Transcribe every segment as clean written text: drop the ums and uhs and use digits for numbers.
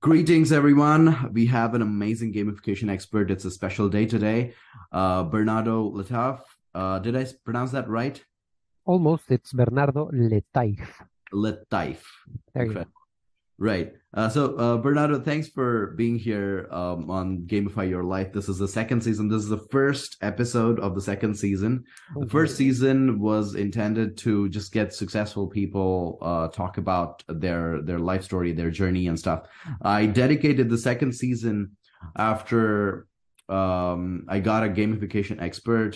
Greetings, everyone. We have an amazing gamification expert. It's a special day today. Bernardo Letaf. Did I pronounce that right? Almost, it's Bernardo Letaif. Letaif. There you go. Incredible. Right. So, Bernardo, thanks for being here on Gamify Your Life. This is the second season. This is the first episode of the second season. The Mhm. first season was intended to just get successful people talk about their life story, their journey, and stuff. I dedicated the second season after I got a gamification expert,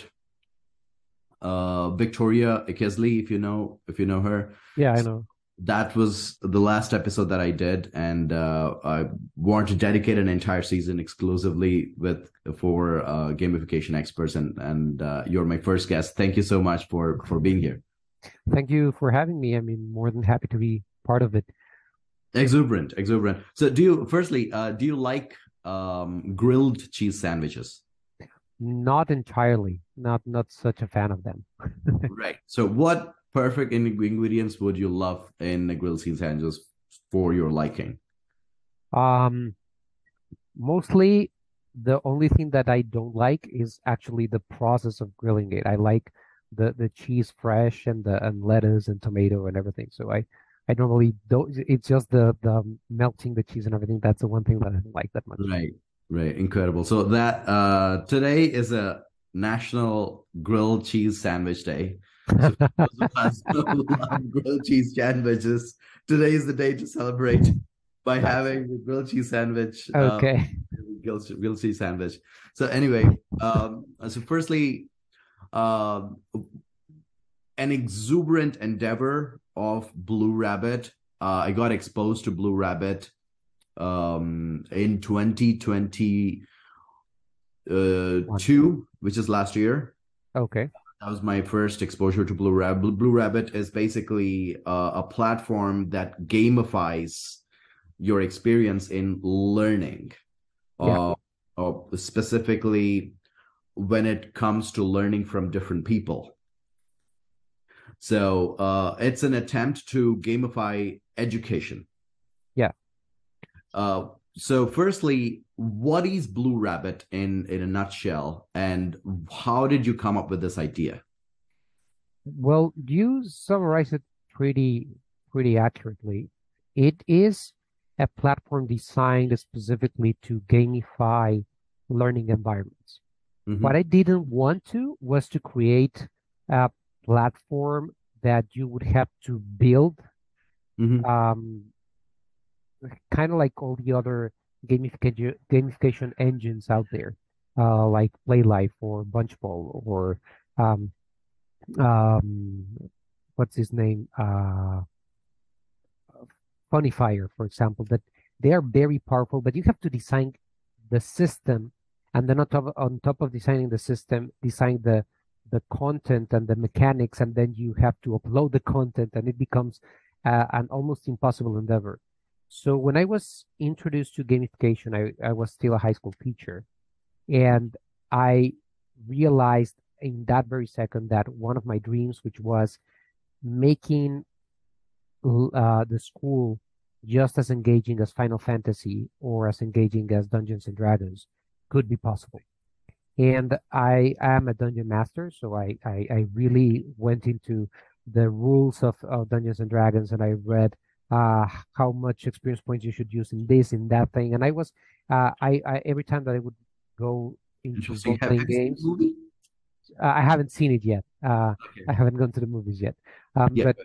Victoria Ikesley, if you know her. Yeah, I know. That was the last episode that I did, and I want to dedicate an entire season exclusively with for gamification experts, and you're my first guest. Thank you so much for being here. Thank you for having me. I mean, more than happy to be part of it. Exuberant, exuberant. So, do you like grilled cheese sandwiches? Not entirely. Not such a fan of them. Right. So, what perfect ingredients would you love in a grilled cheese sandwich for your liking? Um, Mostly the only thing that I don't like is actually the process of grilling it. I like the cheese fresh and the and lettuce and tomato and everything. So I normally don't. It's just the melting the cheese and everything. That's the one thing that I don't like that much. Right, right, incredible. So that today is a National Grilled Cheese Sandwich Day. So for those of us who love grilled cheese sandwiches, today is the day to celebrate by Nice. having a grilled cheese sandwich, Okay. grilled cheese sandwich. So anyway, so firstly, um, an exuberant endeavor of Blue Rabbit. I got exposed to Blue Rabbit in 2022, One. which is last year. Okay. That was my first exposure to Blue Rabbit. Blue Rabbit is basically a platform that gamifies your experience in learning, Yeah. uh, specifically when it comes to learning from different people. So it's an attempt to gamify education. Yeah. Uh, so firstly, what is Blue Rabbit in a nutshell, and how did you come up with this idea? Well, you summarized it pretty accurately. It is a platform designed specifically to gamify learning environments. What Hmm. I didn't want to was to create a platform that you would have to build, Hmm. um, kind of like all the other gamification engines out there, like Playlife or Bunchball or um, um, what's his name? Funnifier, for example, that they are very powerful, but you have to design the system, and then on top of designing the system, design the content and the mechanics, and then you have to upload the content, and it becomes an almost impossible endeavor. So when I was introduced to gamification, I was still a high school teacher, and I realized in that very second that one of my dreams, which was making the school just as engaging as Final Fantasy or as engaging as Dungeons and Dragons could be possible. And I am a dungeon master, so I really went into the rules of Dungeons and Dragons, and I read how much experience points you should use in this, in that thing. And I every time that I would go into Interesting. Have role-playing you seen the games, movie? I haven't seen it yet. Okay. I haven't gone to the movies yet. Um, Yeah. but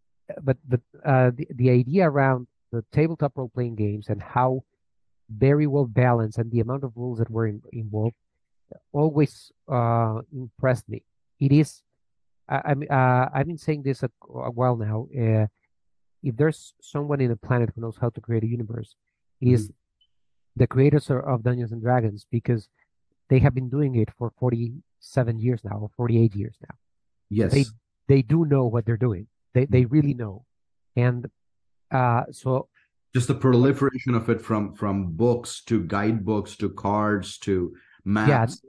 the idea around the tabletop role playing games and how very well balanced and the amount of rules that were involved always impressed me. It is, I've been saying this a while now. If there's someone in the planet who knows how to create a universe, it Mhm. is the creators of Dungeons and Dragons because they have been doing it for 47 years now or 48 years now. They Yes. they do know what they're doing. They really know. And so Just the what proliferation of it from books to guidebooks to cards to yeah, maps.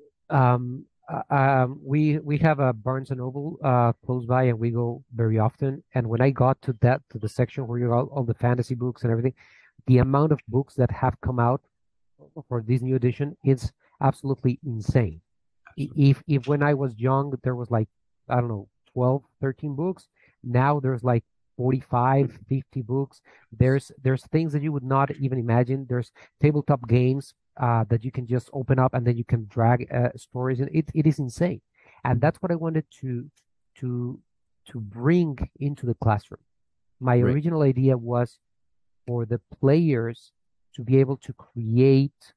we have a Barnes and Noble close by, and we go very often. And when I got to the section where you all the fantasy books and everything, the amount of books that have come out for this new edition is absolutely insane. If when I was young there was like, I don't know, 12, 13 books, now there's like 45, 50 books. There's things that you would not even imagine. There's tabletop games that you can just open up and then you can drag stories, and it is insane. And that's what I wanted to to bring into the classroom. My Right. original idea was for the players to be able to create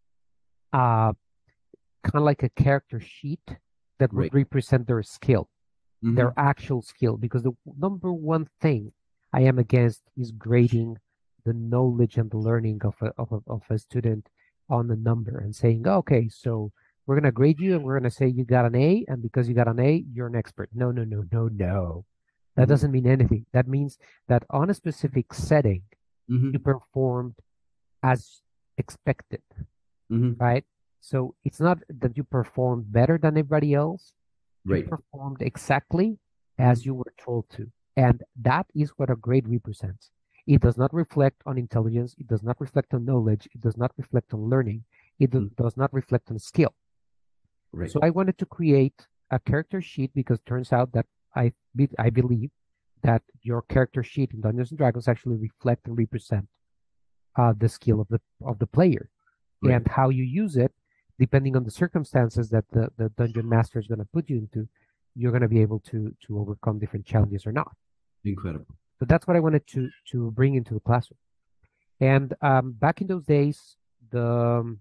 uh, kind of like a character sheet that would Right. represent their skill, their actual skill. Because the number one thing I am against is grading the knowledge and the learning of a student on a number and saying, okay, so we're going to grade you and we're going to say you got an A, and because you got an A, you're an expert. No, no, no, no, no. That Mm-hmm. doesn't mean anything. That means that on a specific setting, you Mm-hmm. performed as expected, Mm-hmm. right? So it's not that you performed better than everybody else. You Right. performed exactly Mm-hmm. as you were told to. And that is what a grade represents. It does not reflect on intelligence. It does not reflect on knowledge. It does not reflect on learning. It does not reflect on skill. Right. So I wanted to create a character sheet because it turns out that I believe that your character sheet in Dungeons and Dragons actually reflect and represent the skill of the player, Right. and how you use it, depending on the circumstances that the dungeon master is going to put you into, you're going to be able to overcome different challenges or not. Incredible. So that's what I wanted to bring into the classroom. And back in those days, the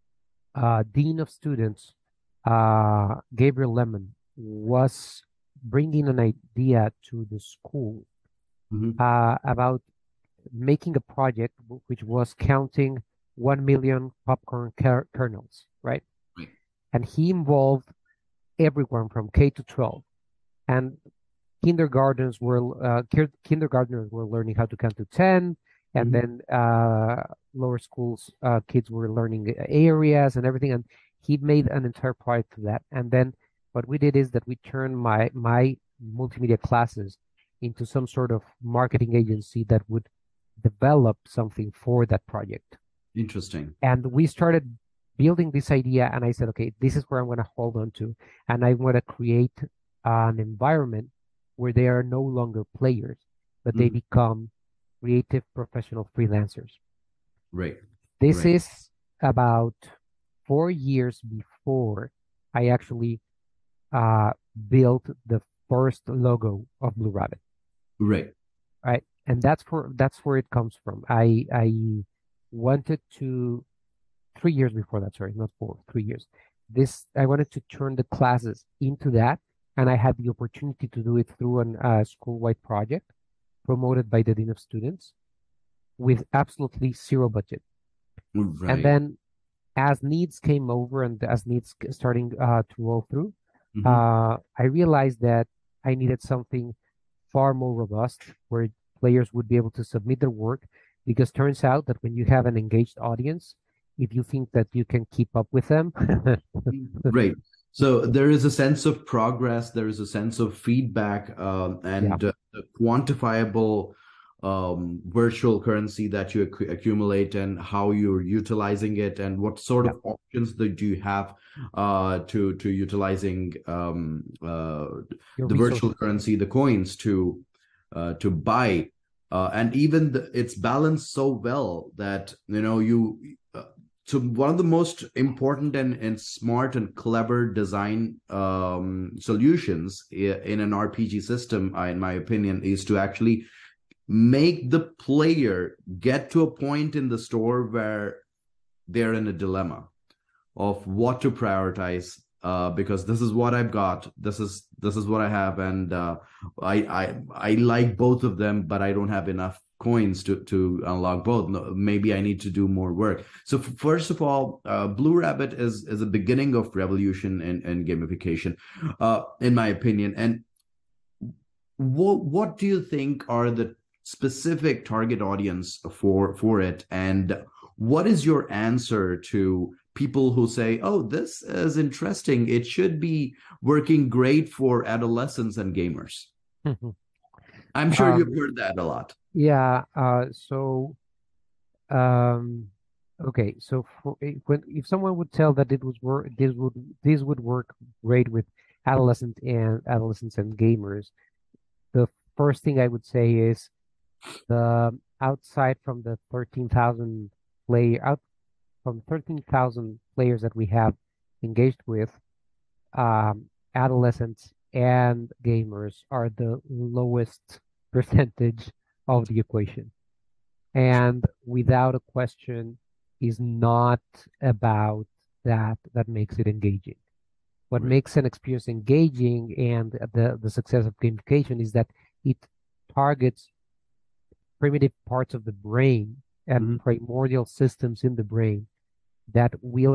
dean of students, Gabriel Lemon, was bringing an idea to the school Mm-hmm. about making a project which was counting 1 million popcorn kernels, right? Right. And he involved everyone from K to 12. And kindergartners were learning how to count to 10, and Mm-hmm. then lower schools kids were learning areas and everything. And he made an entire project to that. And then what we did is that we turned my multimedia classes into some sort of marketing agency that would develop something for that project. Interesting. And we started building this idea, and I said, okay, this is where I'm going to hold on to, and I want to create an environment where they are no longer players, but they Mm-hmm. become creative professional freelancers. Right. This Right. is about 4 years before I actually uh, built the first logo of Blue Rabbit, Right. right? And that's where it comes from. I wanted to 3 years before that, sorry, not 4, 3 years. This I wanted to turn the classes into that, and I had the opportunity to do it through an school-wide project promoted by the dean of students with absolutely zero budget. And Right. then, as needs came over and as needs starting to roll through, Mm-hmm. I realized that I needed something far more robust where players would be able to submit their work, because turns out that when you have an engaged audience, if you think that you can keep up with them, Right. So there is a sense of progress, there is a sense of feedback, yeah, and quantifiable virtual currency that you accumulate, and how you're utilizing it, and what sort yeah, of options that do you have to utilizing your the virtual resources. currency, the coins to buy, and even it's balanced so well that so one of the most important and smart and clever design solutions in an RPG system, in my opinion, is to actually make the player get to a point in the store where they're in a dilemma of what to prioritize, because this is what I've got, this is what I have, and I like both of them, but I don't have enough coins to unlock both. No, maybe I need to do more work. So first of all, Blue Rabbit is a beginning of revolution in gamification, in my opinion. And what do you think are the specific target audience for it, and what is your answer to people who say, oh, this is interesting, it should be working great for adolescents and gamers? I'm sure you've Um, heard that a lot. yeah, so Okay, so if someone would tell that it was work, this would work great with adolescents and gamers, the first thing I would say is the outside from the 13,000 out from 13,000 players that we have engaged with, adolescents and gamers are the lowest percentage of the equation. And without a question, is not about that makes it engaging. What Right. makes an experience engaging and the success of gamification is that it targets primitive parts of the brain and Hmm. primordial systems in the brain that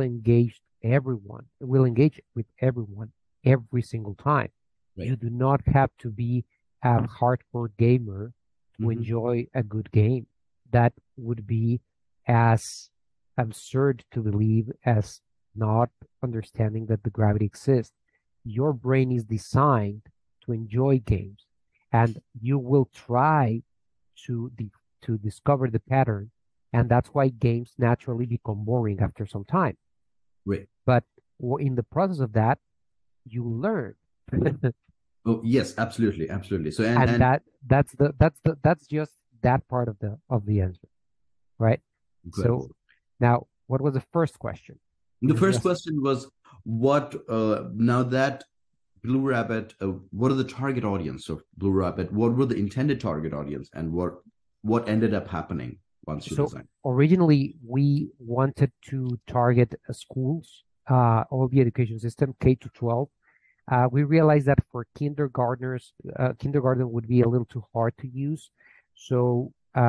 will engage with everyone every single time. You Right. do not have to be a hardcore gamer to Hmm. enjoy a good game. That would be as absurd to believe as not understanding that the gravity exists. Your brain is designed to enjoy games, and you will try to discover the pattern, and that's why games naturally become boring after some time. Right. But in the process of that, you learn. Oh, yes, absolutely, absolutely. So, And and that's just that part of the answer, right? So incredible. now, what was the first question? The You first just question was, what now that Blue Rabbit, what are the target audience of Blue Rabbit? What were the intended target audience, and what ended up happening once you So designed? originally we wanted to target schools, all the education system, K to 12. We realized that for kindergartners, kindergarten would be a little too hard to use. So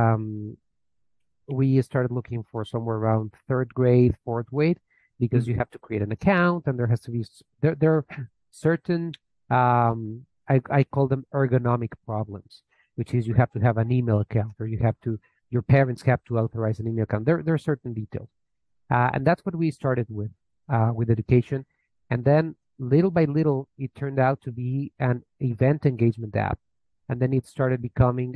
we started looking for somewhere around third grade, fourth grade, because Mhm. you have to create an account and there has to be there are certain I call them ergonomic problems, which is you have to have an email account or your parents have to authorize an email account. There are certain details. And that's what we started with education. And then little by little, it turned out to be an event engagement app. And then it started becoming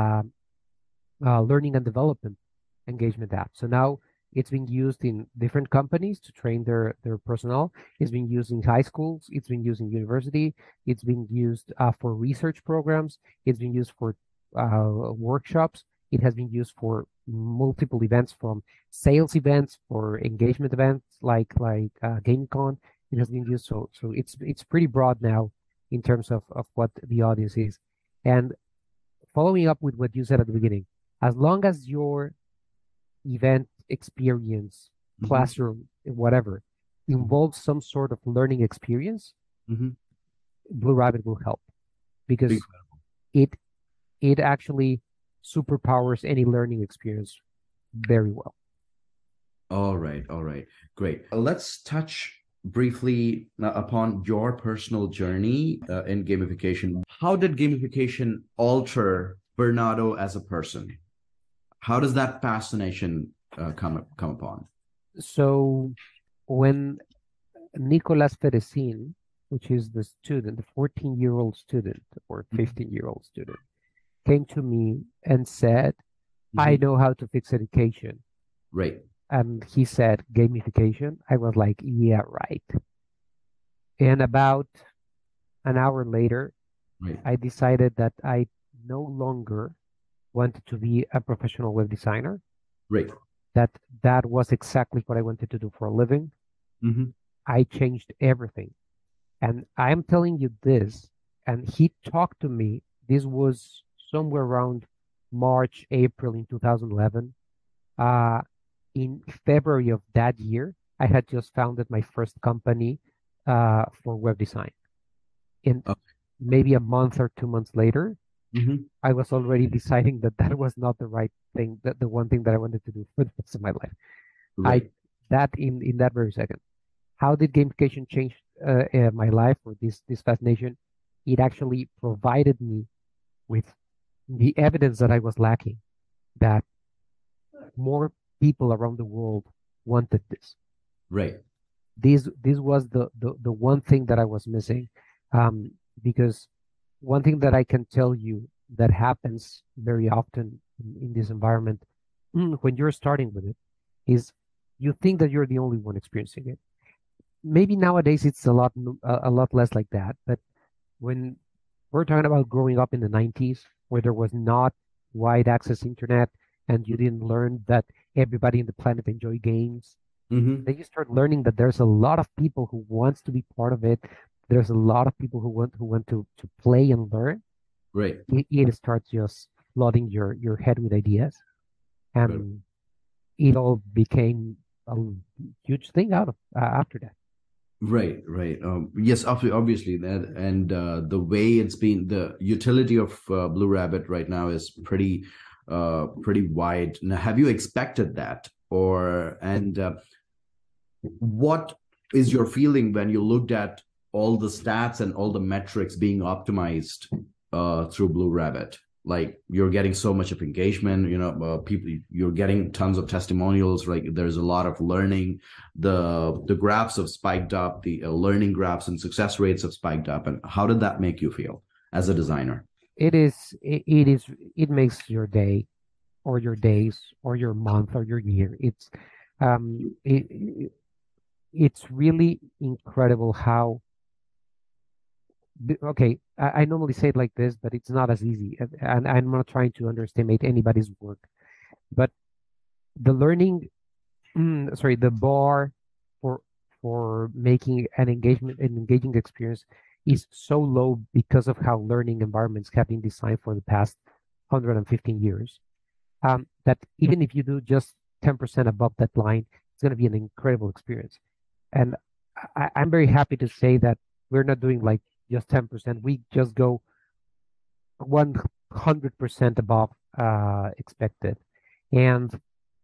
learning and development engagement app. So now it's being used in different companies to train their personnel. It's being used in high schools. It's being used in university. It's being used for research programs. It's being used for workshops. It has been used for multiple events, from sales events for engagement events like GameCon. It has been used so it's pretty broad now in terms of what the audience is. And following up with what you said at the beginning, as long as your event experience, Mhm. classroom, whatever, Mhm. involves some sort of learning experience, Mhm. Blue Rabbit will help because Incredible. it it actually superpowers any learning experience very well. All right, great. Let's touch briefly upon your personal journey in gamification. How did gamification alter Bernardo as a person? How does that fascination come upon? So when Nicolas Ferecin, which is the student, the 14-year-old student or Mhm. 15-year-old student, came to me and said, I Mhm. know how to fix education. Right, And he said gamification. I was like, yeah, right. And about an hour later, right, I decided that I no longer wanted to be a professional web designer, right. that that was exactly what I wanted to do for a living. Hmm. I changed everything. And I'm telling you this, and he talked to me. This was somewhere around March, April in 2011. Uh, in February of that year, I had just founded my first company for web design. And maybe a month or 2 months later, Hmm. I was already deciding that that was not the right thing, that the one thing that I wanted to do for the rest of my life. I Right, that in that very second. How did gamification change my life or this fascination? It actually provided me with the evidence that I was lacking, that more people around the world wanted this. right. This was the one thing that I was missing, um, because one thing that I can tell you that happens very often in this environment, when you're starting with it is you think that you're the only one experiencing it. Maybe nowadays it's a lot less like that, but when we're talking about growing up in the 90s where there was not wide access internet and you didn't learn that everybody in the planet enjoy games, Hmm. then you start learning that there's a lot of people who wants to be part of it. There's a lot of people who want to play and learn. Right. It starts just flooding your head with ideas, Right. and it all became a huge thing out of after that. Right, right. Yes, obviously that, and the way it's been, the utility of Blue Rabbit right now is pretty wide. Now, have you expected that, or and what is your feeling when you looked at all the stats and all the metrics being optimized through Blue Rabbit? Like you're getting so much of engagement, people, you're getting tons of testimonials. Like there's a lot of learning. The graphs have spiked up. The learning graphs and success rates have spiked up. And how did that make you feel as a designer? It makes your day or your days or your month or your year. It's really incredible how okay, I normally say it like this, but it's not as easy. And I'm not trying to underestimate anybody's work, but the learning, sorry, the bar for making an engaging experience is so low because of how learning environments have been designed for the past 115 years. That even if you do just 10% above that line, it's going to be an incredible experience. And I'm very happy to say that we're not doing like just 10%. We just go 100% above expected. And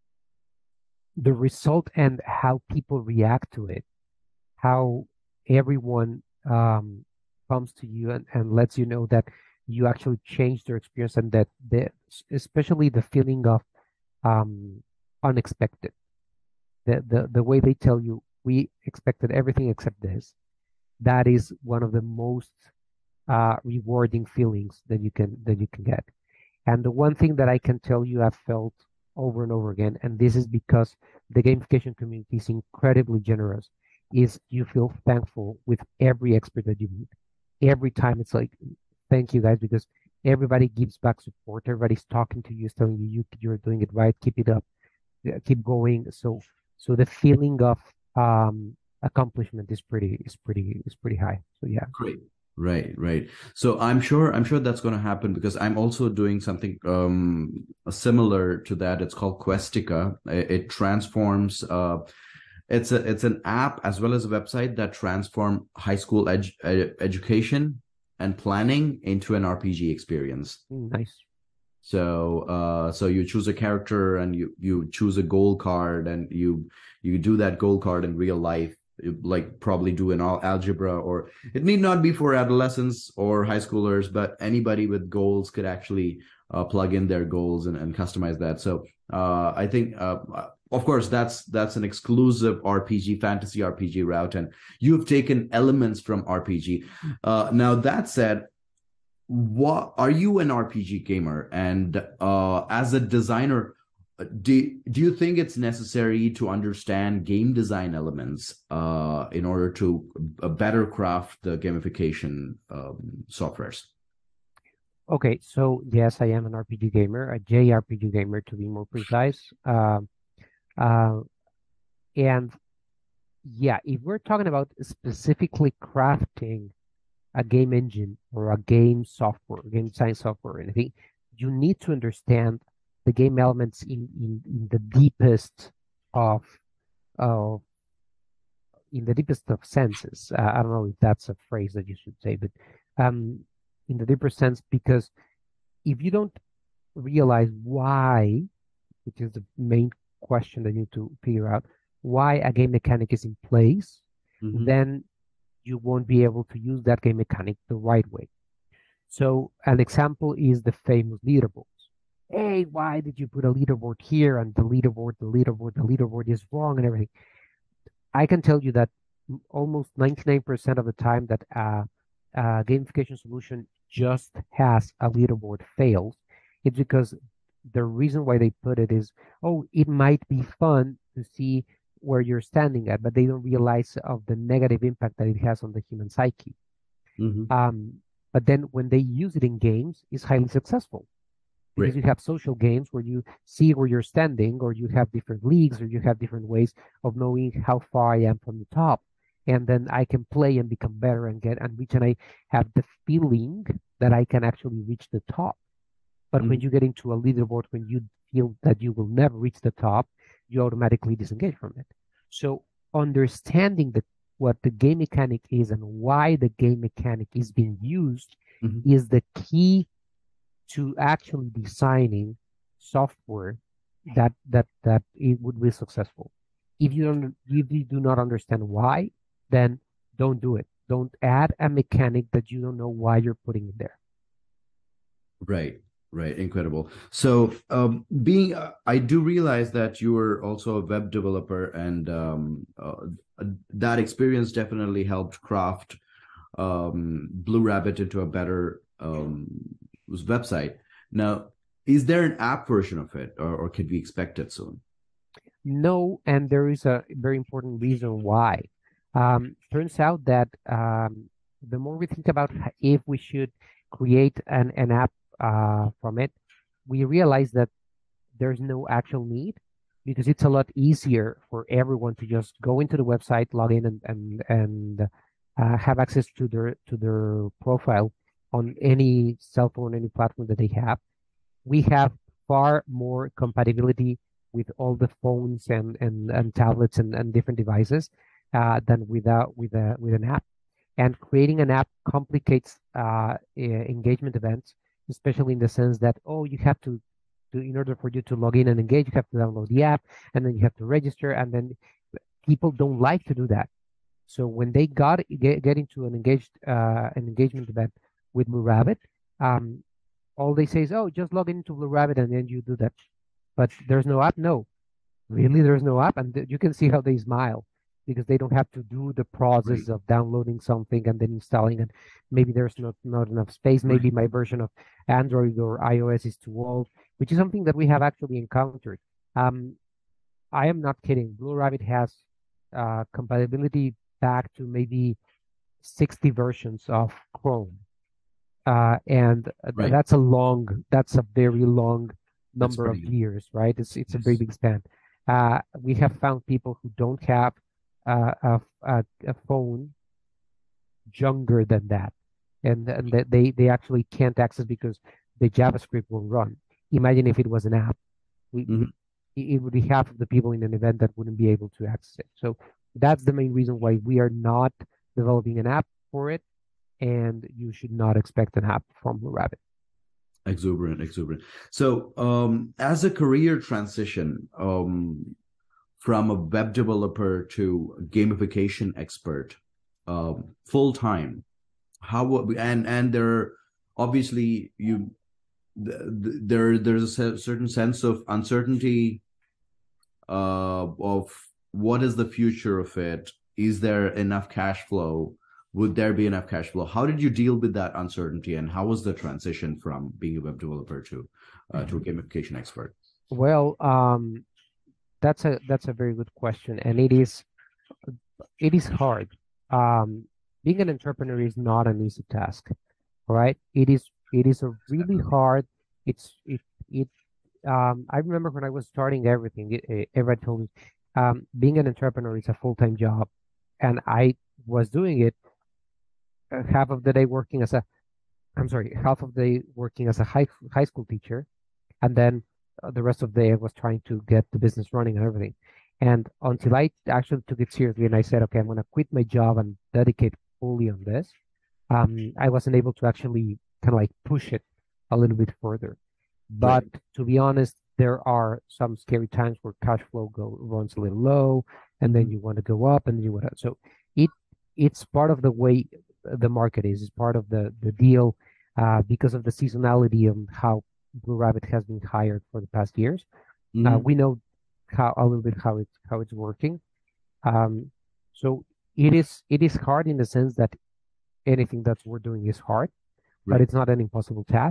the result and how people react to it, how everyone comes to you and lets you know that you actually changed their experience and that especially the feeling of um, unexpected. The way they tell you, we expected everything except this. That is one of the most rewarding feelings that you can get. And the one thing that I can tell you I've felt over and over again, and this is because the gamification community is incredibly generous, is you feel thankful with every expert that you meet. Every time it's like, thank you guys, because everybody gives back support. Everybody's talking to you, is telling you're doing it right. Keep it up, keep going. So the feeling of accomplishment is pretty high. So yeah. Great. Right, right. So I'm sure that's going to happen because I'm also doing something similar to that. It's called Questica. It transforms it's an app as well as a website that transform high school education and planning into an RPG experience. Nice. So you choose a character and you choose a goal card and you do that goal card in real life. You, like probably do an algebra, or it need not be for adolescents or high schoolers, but anybody with goals could actually plug in their goals and customize that. So I think of course that's an exclusive RPG, fantasy RPG route, and you've taken elements from RPG. Now that said, what are you an RPG gamer? And as a designer, do you think it's necessary to understand game design elements in order to better craft the gamification softwares? Okay, so yes, I am an RPG gamer, a JRPG gamer to be more precise. Uh, and yeah, if we're talking about specifically crafting a game engine or a game software, game design software or anything, you need to understand the game elements in the deepest of uh, in the deepest of senses. I don't know if that's a phrase that you should say, but um, in the deeper sense, because if you don't realize why, which is the main question that you need to figure out, why a game mechanic is in place, Mm-hmm. then you won't be able to use that game mechanic the right way. So an example is the famous leaderboards. Hey, why did you put a leaderboard here and the leaderboard is wrong and everything? I can tell you that almost 99% of the time that a gamification solution just has a leaderboard fails, it's because the reason why they put it is, oh, it might be fun to see where you're standing at, but they don't realize of the negative impact that it has on the human psyche. Hmm. Um, but then when they use it in games, it's highly successful because Great. you have social games where you see where you're standing, or you have different leagues, or you have different ways of knowing how far I am from the top. And then I can play and become better and get and reach, and I have the feeling that I can actually reach the top. But when Hmm. you get into a leaderboard, when you feel that you will never reach the top, you automatically disengage from it. So understanding what the game mechanic is and why the game mechanic is being used Hmm. is the key to actually designing software that it would be successful. If you do not understand why, then don't do it. Don't add a mechanic that you don't know why you're putting in there. Right, right, incredible. So, being, I do realize that you were also a web developer, and that experience definitely helped craft Blue Rabbit into a better website. Now, is there an app version of it, or can we expect it soon? No, and there is a very important reason why. Turns out that the more we think about if we should create an app from it, we realize that there's no actual need because it's a lot easier for everyone to just go into the website, log in, and have access to their profile on any cell phone, any platform that they have. We have far more compatibility with all the phones and tablets and different devices than with an app. And creating an app complicates engagement events, especially in the sense that, oh, you have in order for you to log in and engage, you have to download the app and then you have to register. And then people don't like to do that. So when they get into an engagement event with Blue Rabbit, um, all they say is, "Oh, just log into Blue Rabbit and then you do that." But there's no app. No, really, there's no app, and you can see how they smile because they don't have to do the Right, process of downloading something and then installing it. Maybe there's not enough space. right. Maybe my version of Android or iOS is too old, which is something that we have actually encountered. Um, I am not kidding. Blue Rabbit has compatibility back to maybe 60 versions of Chrome. And Right. that's a very long That's number pretty of good. years, right? It's a very Yes. big span. We have found people who don't have a phone younger than that, and that they actually can't access because the JavaScript will run. Imagine if it was an app. We Hmm. it would be half of the people in an event that wouldn't be able to access it. So that's the main reason why we are not developing an app for it, and you should not expect an app from Blue Rabbit. Exuberant, exuberant. So, as a career transition, from a web developer to a gamification expert, full time, and there obviously there's a certain sense of uncertainty of what is the future of it. Is there enough cash flow? Would there be enough cash flow? How did you deal with that uncertainty, and how was the transition from being a web developer to a gamification expert? Well, that's a very good question, and it is hard. Um, Being an entrepreneur is not an easy task, right? It is a really hard. It's it it. I remember when I was starting everything, everyone told me, being an entrepreneur is a full-time job, and I was doing it half of the day working as a I'm sorry, half of the day working as a high school teacher, and then the rest of the day I was trying to get the business running and everything. And until I actually took it seriously and I said, okay, I'm going to quit my job and dedicate fully on this, I wasn't able to actually kind of like push it a little bit further. But Right. to be honest, there are some scary times where cash flow runs a little low, and then Mhm. you want to go up, and then you want to. So it it's part of the way the market is. It's part of the deal because of the seasonality of how Blue Rabbit has been hired for the past years. Mhm. We know how a little bit how it's working. Um, so it is hard in the sense that anything that we're doing is hard, but Right. it's not an impossible task.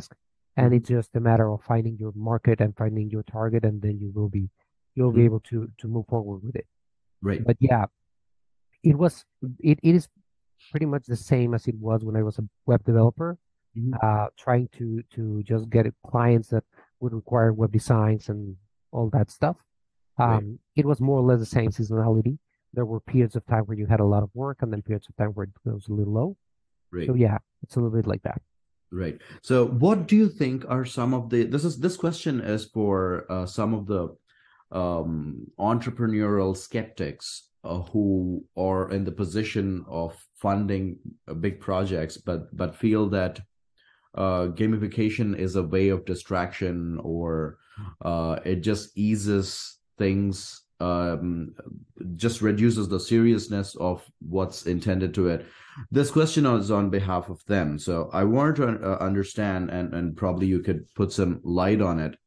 and it's just a matter of finding your market and finding your target, and then you'll be Mhm. able to move forward with it. Right. But yeah, it was it is pretty much the same as it was when I was a web developer, Mhm. trying to just get clients that would require web designs and all that stuff. Right. It was more or less the same seasonality. There were periods of time where you had a lot of work, and then periods of time where it was a little low. So Right. yeah, it's a little bit like that. Right. So, what do you think are some of the this question is for some of the entrepreneurial skeptics who are in the position of funding big projects, but feel that gamification is a way of distraction, or it just eases things, just reduces the seriousness of what's intended to it. This question is on behalf of them. So I wanted to understand, and probably you could put some light on it.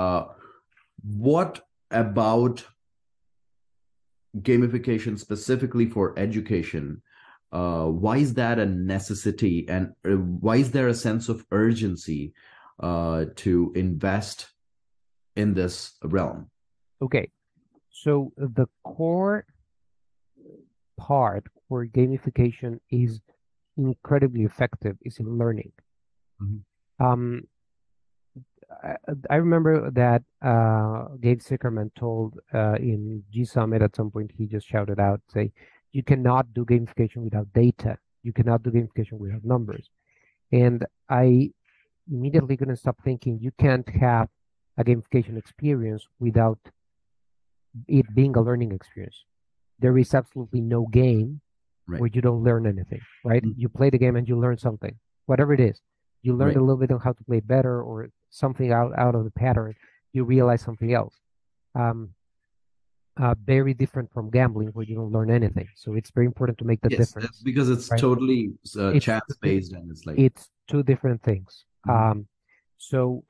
What about gamification specifically for education? Why is that a necessity, and why is there a sense of urgency to invest in this realm? Okay, so the core part where gamification is incredibly effective is in learning. Mhm. Um, I, I remember that Gabe Sickerman told in G Summit at some point, he just shouted out, say, you cannot do gamification without data. You cannot do gamification without numbers. And I immediately going to stop thinking you can't have a gamification experience without it being a learning experience. There is absolutely no game Right. where you don't learn anything, right? Mhm. You play the game and you learn something, whatever it is. You learn a Right. little bit on how to play better or something out of the pattern. You realize something else. Um, very different from gambling where you don't learn anything. So it's very important to make the Yes, difference, because it's right? totally It's chance based, and it's like. it's two different things. Mhm. So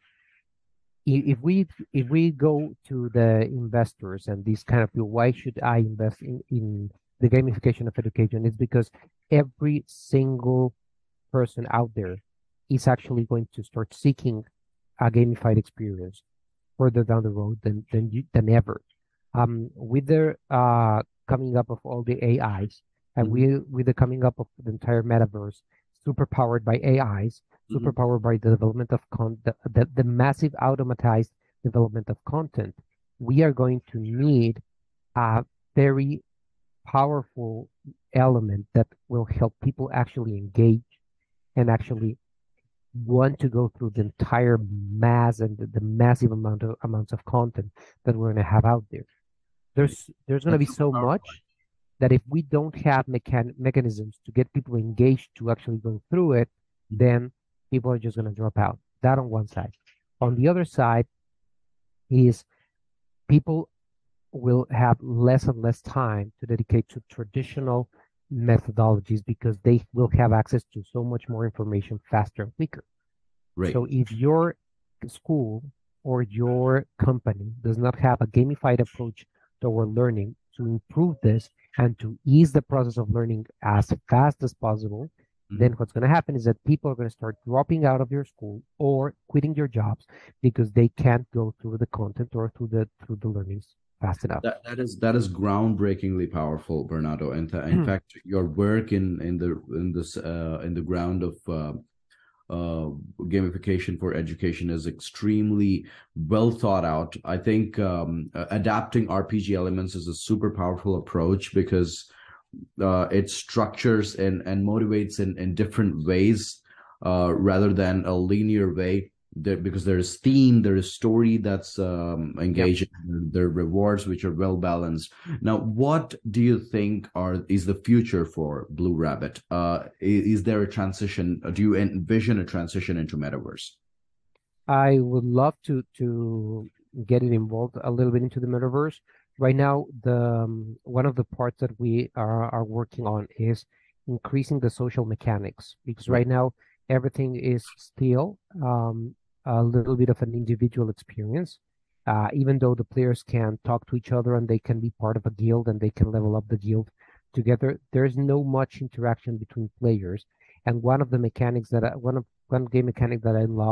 if we go to the investors and these kind of people, why should I invest in the gamification of education? It's because every single person out there is actually going to start seeking a gamified experience further down the road than ever. With the coming up of all the AIs, and Mhm. with the coming up of the entire metaverse, super powered by AIs, super Mhm. powered by the development of the massive automatized development of content, we are going to need a very powerful element that will help people actually engage and actually want to go through the entire mass and the massive amounts of content that we're going to have out there. Right. There's going to That's be super so powerful. much that if we don't have mechanisms to get people engaged to actually go through it, Mhm. then people are just going to drop out. That on one side. On the other side is people will have less and less time to dedicate to traditional methodologies because they will have access to so much more information faster and quicker. Right. So if your school or your company does not have a gamified approach toward learning to improve this and to ease the process of learning as fast as possible, then Mhm. what's going to happen is that people are going to start dropping out of your school or quitting your jobs because they can't go through the content or through the learnings fast enough. That is groundbreakingly powerful, Bernardo. And in fact, your work in the ground of uh, gamification for education is extremely well thought out. I think adapting RPG elements is a super powerful approach because it structures and motivates in different ways rather than a linear way. Because there is theme, there is story that's Yeah. engaging, there are rewards which are well balanced. Now, what do you think is the future for Blue Rabbit? Is there a transition? Do you envision a transition into metaverse? I would love to get it involved a little bit into the metaverse. Right now, the one of the parts that we are working on is increasing the social mechanics because Right. right now everything is still a little bit of an individual experience. Even though the players can talk to each other and they can be part of a guild and they can level up the guild together, there's no much interaction between players. And one of the mechanics that one game mechanic that I love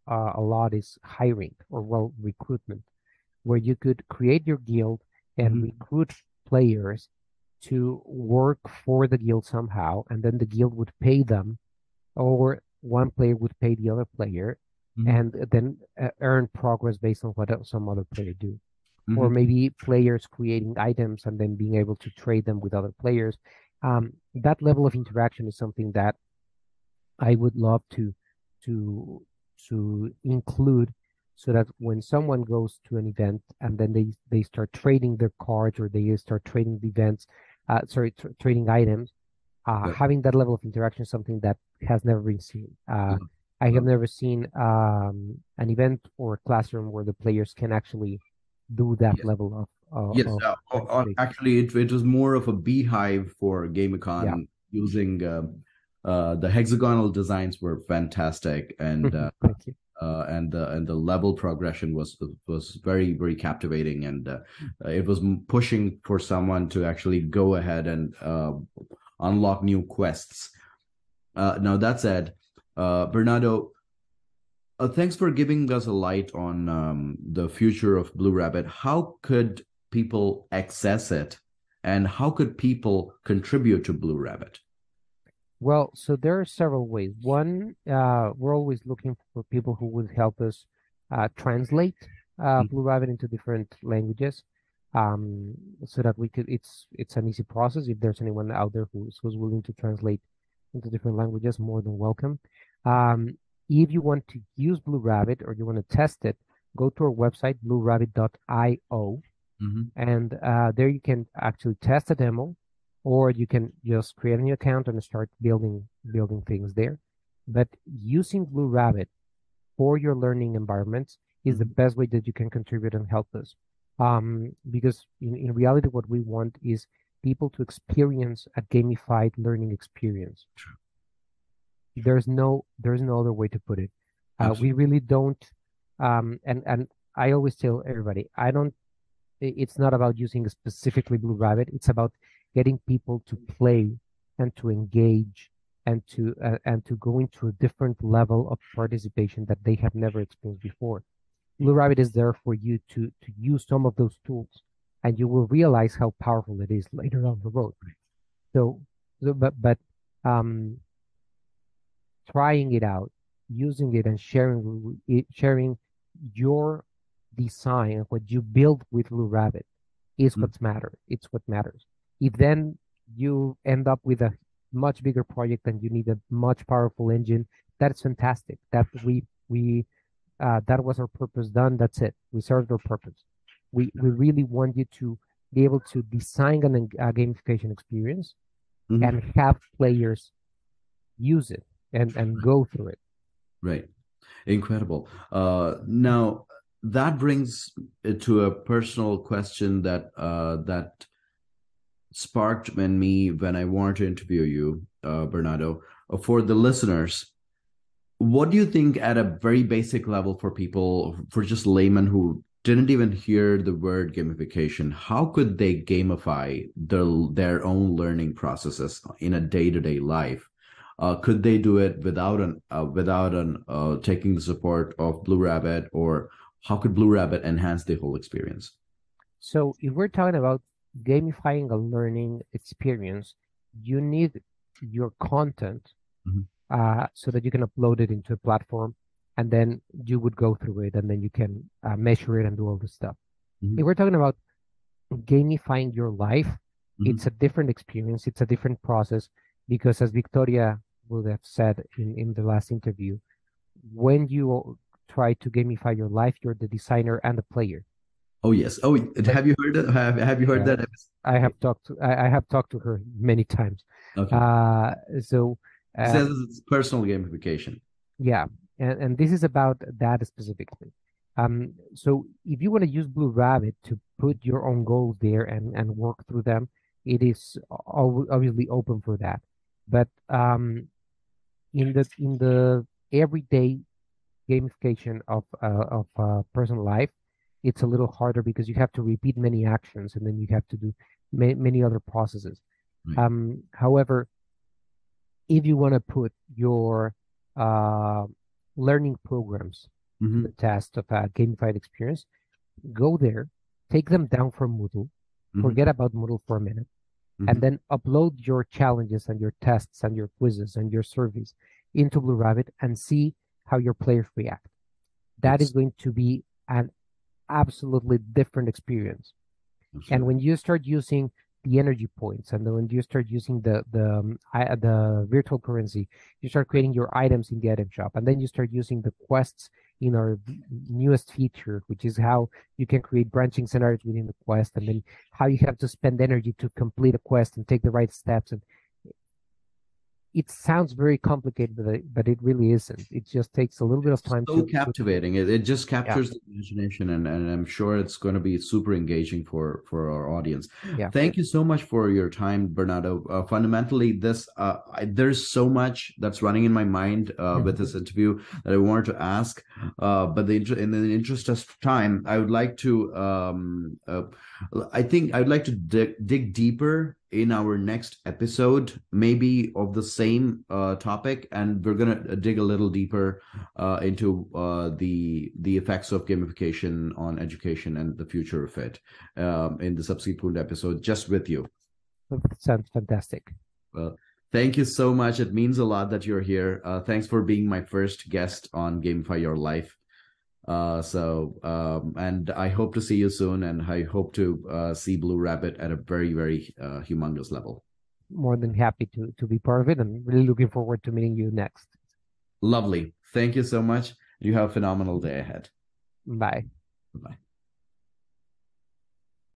a lot is hiring or well recruitment, where you could create your guild and Mhm. recruit players to work for the guild somehow, and then the guild would pay them, or one player would pay the other player, Mhm. and then earn progress based on what some other player do. Or Mhm. maybe players creating items and then being able to trade them with other players. That level of interaction is something that I would love to to include, so that when someone goes to an event and then they start trading their cards, or they start trading the events, trading items, Yep. having that level of interaction is something that has never been seen. Love, I have love. never seen an event or a classroom where the players can actually do that Yes. level Yes. of participation. Actually, it was more of a beehive for Yeah. GameCon using the hexagonal designs were fantastic, Thank you. and the level progression was very very captivating, and it was pushing for someone to actually go ahead and unlock new quests. Now that said, Bernardo, thanks for giving us a light on the future of Blue Rabbit. How could people access it, and how could people contribute to Blue Rabbit? Well, so there are several ways. One, we're always looking for people who would help us translate Blue Rabbit into different languages, so that we could. It's an easy process. If there's anyone out there who's willing to translate into different languages, more than welcome. Um, if you want to use Blue Rabbit or you want to test it, go to our website, bluerabbit.io, Mm-hmm. and there you can actually test a demo, or you can just create a new account and start building things there. But using Blue Rabbit for your learning environments is the Mm-hmm. best way that you can contribute and help us. Because in reality, what we want is people to experience a gamified learning experience. There's no other way to put it. We Absolutely. really don't. And I always tell everybody, I don't it's not about using specifically Blue Rabbit. It's about getting people to play and to engage and to go into a different level of participation that they have never experienced before. Blue Rabbit is there for you to use some of those tools, and you will realize how powerful it is later on the road. So, but um, trying it out, using it, and sharing your design, what you build with Blue Rabbit is Mm-hmm. It's what matters. If then you end up with a much bigger project and you need a much powerful engine, that's fantastic. That was our purpose done. That's it. We served our purpose. We really want you to be able to design a gamification experience Mm-hmm. and have players use it and go through it. Right. Incredible. Now that brings it to a personal question that sparked in me when I wanted to interview you, Bernardo. For the listeners, what do you think at a very basic level for people, for just laymen who didn't even hear the word gamification, how could they gamify their own learning processes in a day-to-day life? Could they do it without taking the support of Blue Rabbit, or how could Blue Rabbit enhance the whole experience? So if we're talking about gamifying a learning experience, you need your content Mhm. so that you can upload it into a platform, and then you would go through it, and then you can measure it and do all this stuff. If Mhm. we're talking about gamifying your life, it's Mhm. a different experience, it's a different process, because as Victoria would have said in the last interview, when you try to gamify your life, you're the designer and the player. Oh yes. Oh, But have you heard that? Have you heard yeah, that? I have talked to her many times. Okay. Uh, so He says um, it's personal gamification. yeah, and this is about that specifically. So if you want to use Blue Rabbit to put your own goals there and work through them, it is obviously open for that. But in the everyday gamification of personal life, it's a little harder because you have to repeat many actions and then you have to do many other processes. Right. However, if you want to put your uh, learning programs Mm-hmm. the test of a gamified experience, go there, take them down from Moodle, Mm-hmm. forget about Moodle for a minute, Mm-hmm. and then upload your challenges and your tests and your quizzes and your surveys into Blue Rabbit and see how your players react. That is going to be an absolutely different experience. And when you start using the energy points, and then when you start using the virtual currency, you start creating your items in the item shop, and then you start using the quests in our newest feature, which is how you can create branching scenarios within the quest, and then how you have to spend energy to complete a quest and take the right steps. And it sounds very complicated, but it really isn't. It just takes a little bit of time So to captivating. It just yeah, captures the imagination, and I'm sure it's going to be super engaging for our audience. yeah. Thank you so much for your time, Bernardo. Fundamentally, there's so much that's running in my mind with this interview that I wanted to ask. But in the interest of time, I would like to I think I'd like to dig deeper in our next episode, maybe of the same topic, and we're gonna dig a little deeper into the effects of gamification on education and the future of it in the subsequent episode, just with you. That sounds fantastic. Well, thank you so much. It means a lot that you're here. Thanks for being my first guest on Gamify Your Life. And I hope to see you soon, and I hope to see Blue Rabbit at a very, very humongous level. More than happy to be part of it, and really looking forward to meeting you next. Lovely. Thank you so much. You have a phenomenal day ahead. Bye. Bye.